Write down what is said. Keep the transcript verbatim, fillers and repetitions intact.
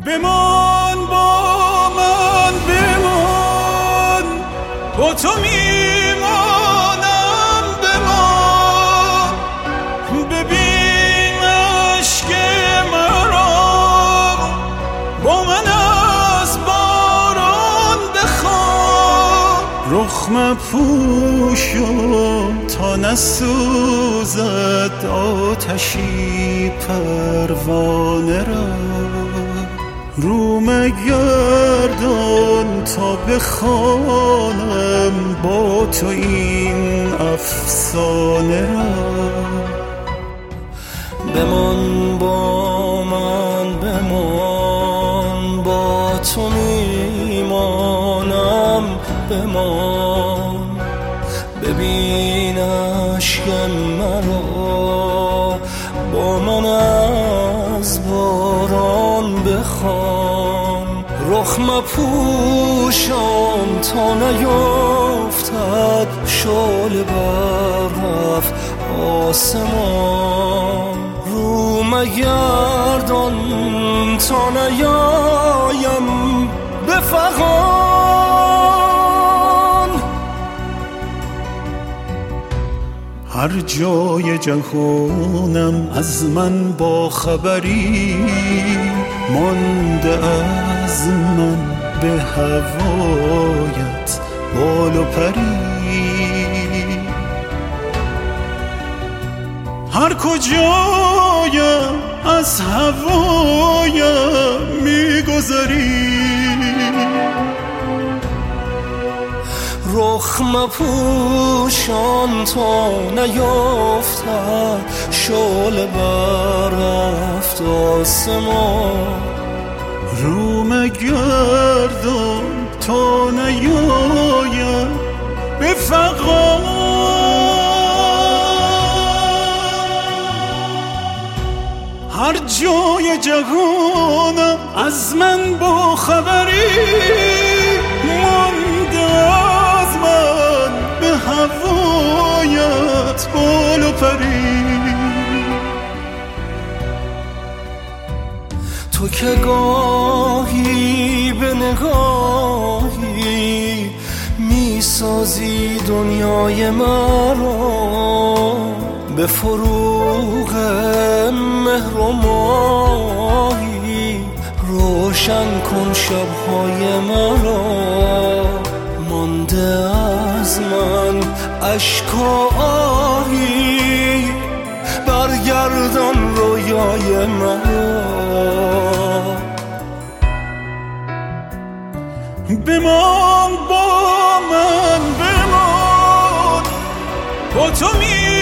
بمان با من، بمان با تو میمانم، بمان ببین عشق مرا، با من از باران بخواب. رخ مپوشم تا نسوزد آتشی پروانه را، رو مگردان تا بخوانم با تو این افسانه را. بمان با من، بمان با تو میمانم، بمان ببین عشق مرا، با من از باران بخوان. رخ مپوشم تا نیفتد شعله بر رفت آسمان، رو مگردان تا نیایم به فغان. هر جای جهانم از من با خبری، مانده از من به هوایت بال و پری. هر کجایم از هوایم میگذری، رخ مپوشان تا نیفتد شعله بر رفت آسمان، رو مگردان تا نیایم به فغان. هر جای جهانم از من با خبری، مانده از من به هوایت بال و پری. تو که گاهی به نگاهی میسازی دنیای مرا، به فروغ مهر و ماهی روشن کن شبهای مرا. مانده از من اشک و آهی، برگردان رویای مرا. بمان با من، بمان با تو می